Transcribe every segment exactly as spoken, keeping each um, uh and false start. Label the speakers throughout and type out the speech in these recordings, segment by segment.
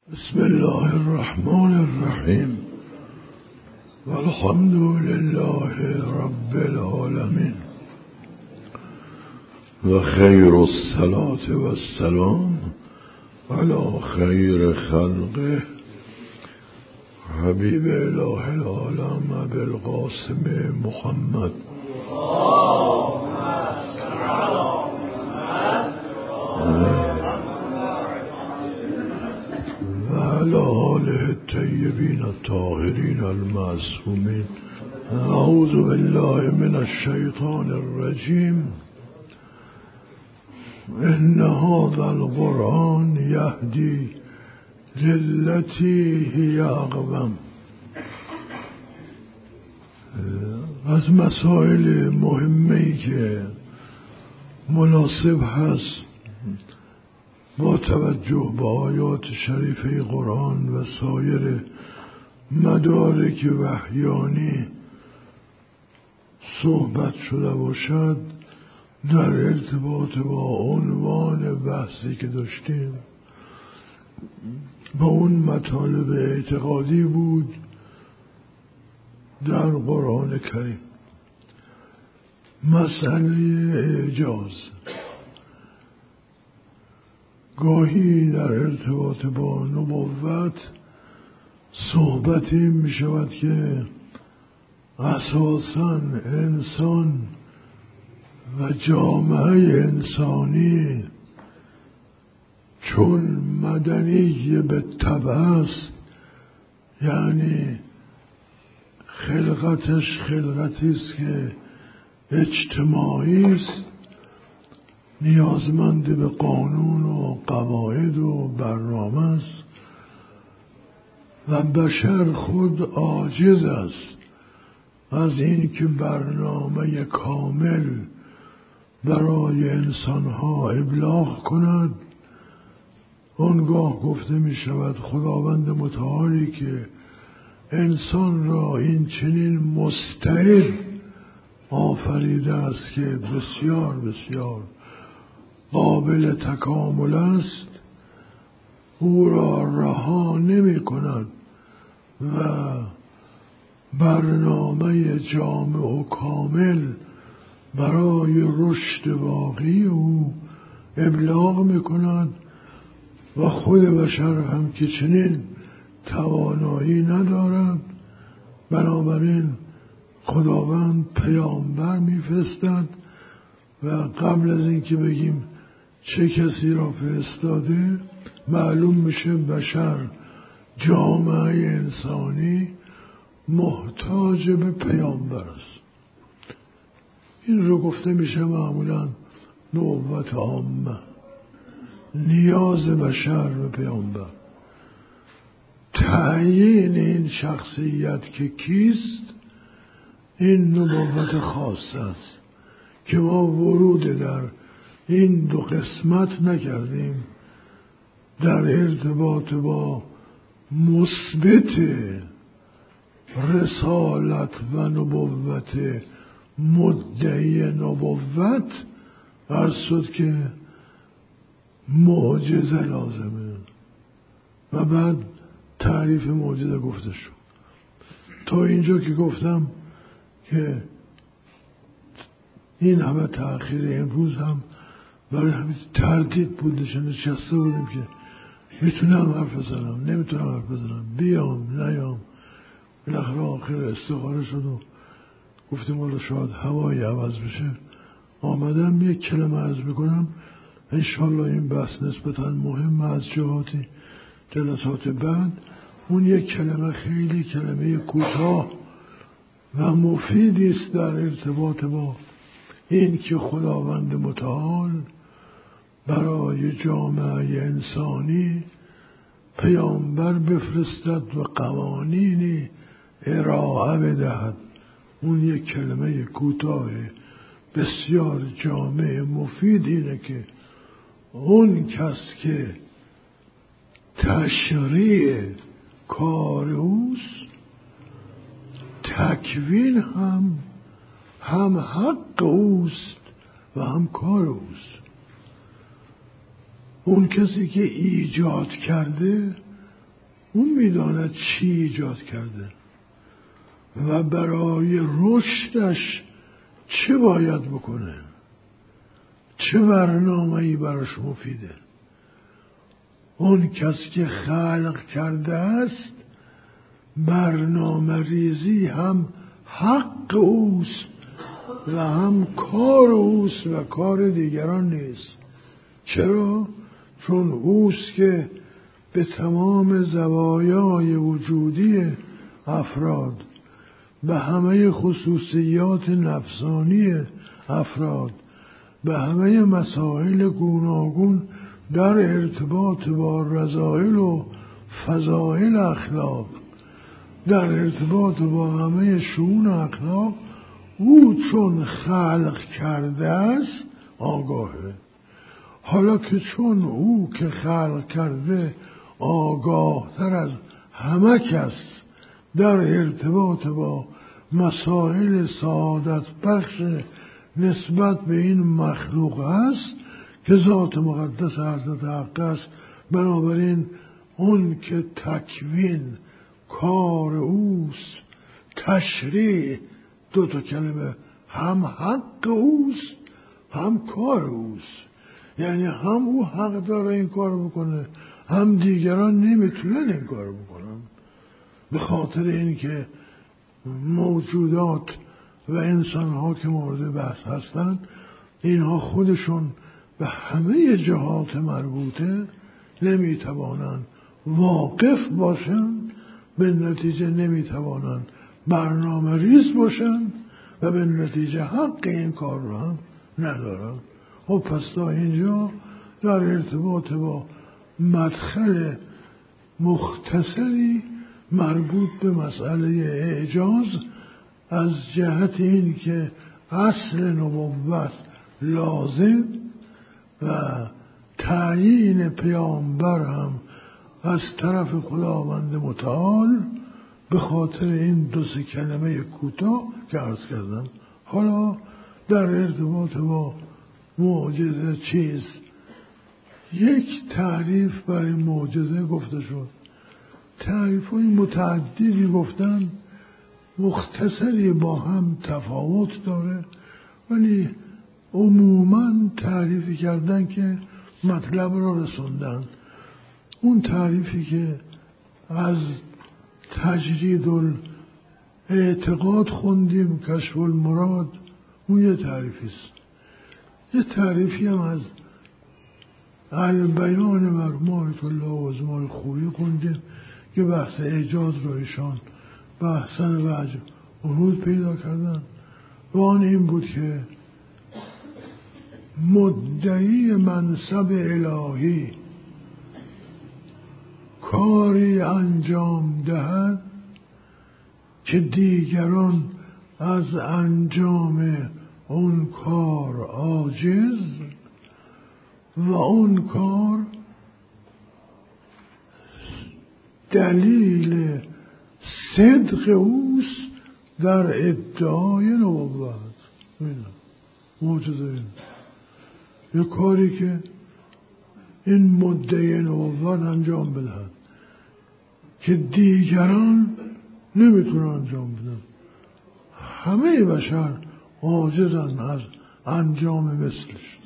Speaker 1: بسم الله الرحمن الرحیم والحمد لله رب العالمین و خیر الصلاة و السلام علی خیر خلقه حبیب اله العالم ابی القاسم محمد وعلى آله الطيبين الطاهرين المعصومين. أعوذ بالله من الشيطان الرجيم. إن هذا القرآن يهدي للتي هي أقوم. از مسائل مهمی که مناسب هست با توجه به آیات شریفه قرآن و سایر مدارک وحیانی صحبت شده باشد در ارتباط با عنوان بحثی که داشتیم با اون مطالب اعتقادی بود در قرآن کریم. مسئله اعجاز گاهی در ارتباط با نبوت صحبتی می شود که اساساً انسان و جامعه انسانی چون مدنی به طبع است، یعنی خلقتش خلقتی است که اجتماعی است، نیازمند به قانون و قواعد و برنامه است و بشر خود عاجز است از این که برنامه کامل برای انسانها ابلاغ کند. آنگاه گفته می شود خداوند متعالی که انسان را این چنین مستعد آفریده است که بسیار بسیار قابل تکامل است، او را رها نمی کند و برنامه جامع و کامل برای رشد واقعی او ابلاغ می کند و خود بشر هم که چنین توانایی ندارد، بنابراین خداوند پیامبر می فرستد و قبل از اینکه بگیم چه کسی را فرستاده معلوم میشه بشر جامعه انسانی محتاج به پیامبر است. این رو گفته میشه معمولا نبوت عامه، نیاز بشر به پیامبر. تعیین این شخصیت که کیست این نبوت خاص است که ما ورود در این دو قسمت نکردیم. در ارتباط با مثبت رسالت و نبوت مدعی نبوت عرض شد که معجزه لازمه و بعد تعریف معجزه گفته شد. تا اینجا که گفتم که این همه تأخیر امروز هم برای همین تردید بود، نشسته بودیم که میتونم حرف بزنم نمیتونم حرف بزنم، بیام نیام. بالاخره آخر استخاره شد و گفتیم والا شاید هوایی عوض بشه، آمدم یک کلمه عرض میکنم. انشالله این بحث نسبتا مهم از جهاتی جلسات بعد. اون یک کلمه خیلی کلمه کوتاه و مفیدی است در ارتباط با این که خداوند متعال برای جامعه انسانی پیامبر بفرستد و قوانینی ارائه بدهد. اون یک کلمه کوتاه بسیار جامع مفید اینه که اون کس که تشریع کار اوست، تکوین هم هم حق اوست و هم کار اوست. اون کسی که ایجاد کرده اون میداند چی ایجاد کرده و برای رشدش چه باید بکنه، چه برنامه‌ای براش مفیده. اون کس که خلق کرده است برنامه ریزی هم حق اوست و هم کار اوست و کار دیگران نیست. چرا؟ چون اوست که به تمام زوایای وجودی افراد، به همه خصوصیات نفسانی افراد، به همه مسائل گوناگون در ارتباط با رذائل و فضائل اخلاق، در ارتباط با همه شؤون اخلاق، او چون خلق کرده است آگاهه. حالا که چون او که خلق کرده آگاه تر از همه کس در ارتباط با مسائل سعادت بخش نسبت به این مخلوق است که ذات مقدس حضرت حق است، بنابراین اون که تکوین کار اوست، تشریع دو تا کلمه، هم حق اوست هم کار اوست. یعنی هم او حق داره این کار بکنه، هم دیگران نمیتونن این کار بکنن، به خاطر اینکه موجودات و انسان ها که مورد بحث هستن اینها خودشون به همه جهات مربوطه نمیتوانن واقف باشن، به نتیجه نمیتوانن برنامه ریز باشن و به نتیجه حق این کار رو هم ندارن. خب پس تا اینجا در ارتباط با مدخل مختصری مربوط به مسئله اعجاز از جهت این که اصل نبوت لازم و تعیین پیامبر هم از طرف خداوند متعال به خاطر این دو سه کلمه کوتاه که عرض کردم. حالا در ارتباط با معجزه چیست؟ یک تعریف برای معجزه گفته شد، تعریف های متعددی گفتن، مختصری با هم تفاوت داره، ولی عموما تعریفی کردن که مطلب را رسوندن. اون تعریفی که از تجرید الاعتقاد خوندیم، کشف المراد، اون یه تعریفی است. یه تعریفی هم از البیان مرمایت الله و ازمای خوبی خوندیم که بحث اعجاز رو ایشان بحثن وجه ورود پیدا کردن و آن این بود که مدعی منصب الهی کاری انجام دهد که دیگران از انجام اون کار عاجز و اون کار دلیل صدق اوست در ادعای نبوت. معجزه این یه کاری که این مدعی نبوت انجام بدهد که دیگران نمیتونن انجام بدن، همه بشر عاجزن از انجام مثلش،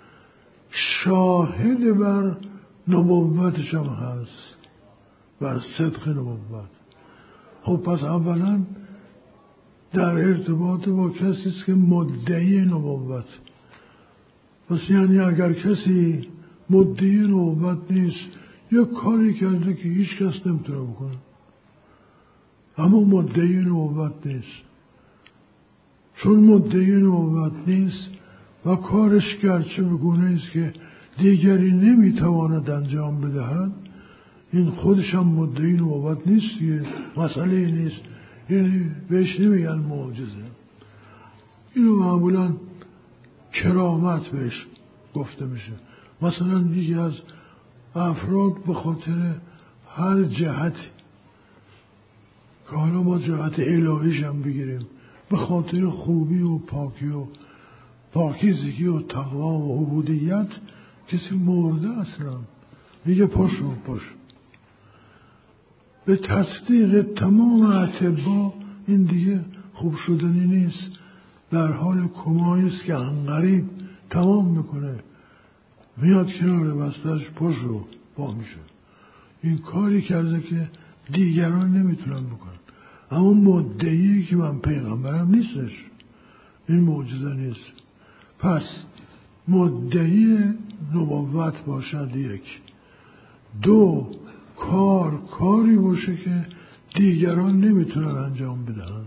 Speaker 1: شاهد بر نبوتش هم هست، بر صدق نبوت. خب پس اولا در ارتباط با کسی است که مدعی نبوت، پس یعنی اگر کسی مدعی نبوت نیست یک کاری کرده که هیچ کس نمیتونه بکنه، اما مدعی نبوت نیست. چون مدعی نبوت نیست و کارش گرچه بگونه است که دیگری نمیتواند انجام بدهد، این خودش هم مدعی نبوت نیست دیگه، مسئله نیست، یعنی بهش نمیگن معجزه. اینو معمولا کرامت بهش گفته میشه. مثلا یکی از افراد به خاطر هر جهتی که حالا ما جهت الهیش هم بگیریم، به خاطر خوبی و پاکی و پاکیزگی و تقوا و عبودیت کسی مرده اصلا میگه پاشو پاشو. به تصدیق تمام اطباء این دیگه خوب شدنی نیست، در حال کمایی است که عنقریب تمام میکنه، میاد کنار بسترش پاش رو با میشه. این کاری کرده که دیگران نمیتونن بکنن. اما مدعی که من پیغمبرم نیستش، این معجزه نیست. پس مدعی نبوت باشد یک، دو کار کاری باشه که دیگران نمیتونن انجام بدن،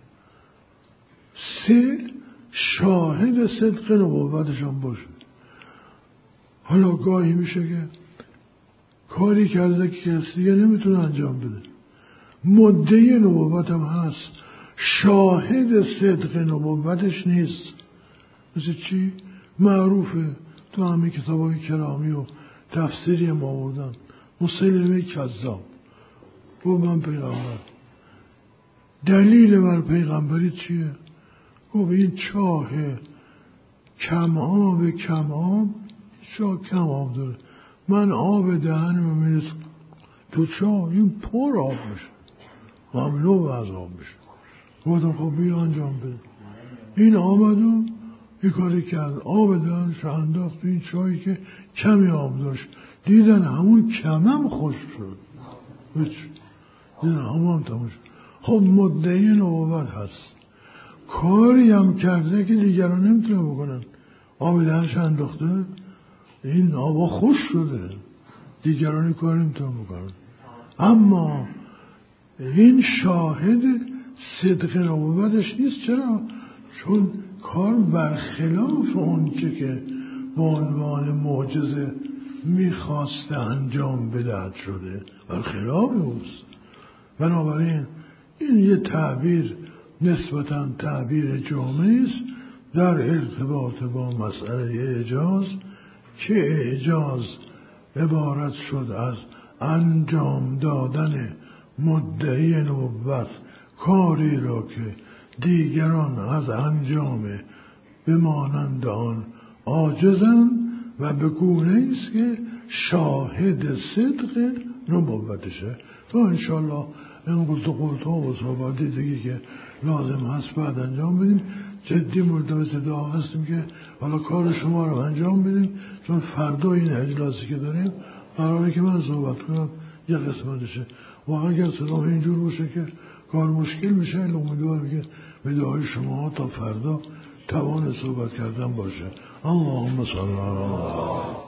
Speaker 1: سه شاهد صدق نبوتشان باشه. حالا گاهی میشه که کاری کرده که کسی دیگه نمیتونه انجام بده، مدعی نبوت هم هست، شاهد صدق نبوتش نیست. مثل چی؟ معروفه تو همه کتابای کرامی و تفسیری ما آوردن، مسیلمه کذاب گفت من پیغمبر. دلیل بر پیغمبری چیه؟ گفت این چاه کم آب کم آب، چاه کم آب داره، من آب دهنم میرسه تو چاه این پر آب میشه، مملو از آب میشه. گفتم خب بیا انجام بده. این آمد و این کاری کرد، آب دهنش انداخت تو این چاهی که کمی آب داشت، دیدن همون کمم خشک شد، دیدن همون تموم شد. خب مدعی نبوت هست، کاری هم کرده که دیگران نمیتونه بکنن، آب دهنش انداخته این آبا خوش شده، دیگرانی کار نمیتونه بکنن. اما این شاهد صدق نبوتش نیست. چرا؟ چون کار برخلاف اون چه که به عنوان معجزه میخواسته انجام بدهد شده، برخلاف اوست. بنابراین این یه تعبیر نسبتاً تعبیر جامعی است در ارتباط با مسئله اعجاز، که اعجاز عبارت شد از انجام دادن مدعی نبوت کاری را که دیگران از انجام به مانند آن عاجزند و به گونه است که شاهد صدق نبوتشه. تو انشالله این قلت و قلت ها و صحبات دیگه که لازم هست بعد انجام بدیم. جدی ملتمس دعا هستیم که حالا کار شما رو انجام بدیم، چون فردا این اجلاسی که داریم قراره که من صحبت کنم یه قسمتشه. و اگر صدا اینجور باشه که کار مشکل میشه، امیدوارم که به دعای شما تا فردا توان صحبت کردن باشه. اللهم صل علی محمد.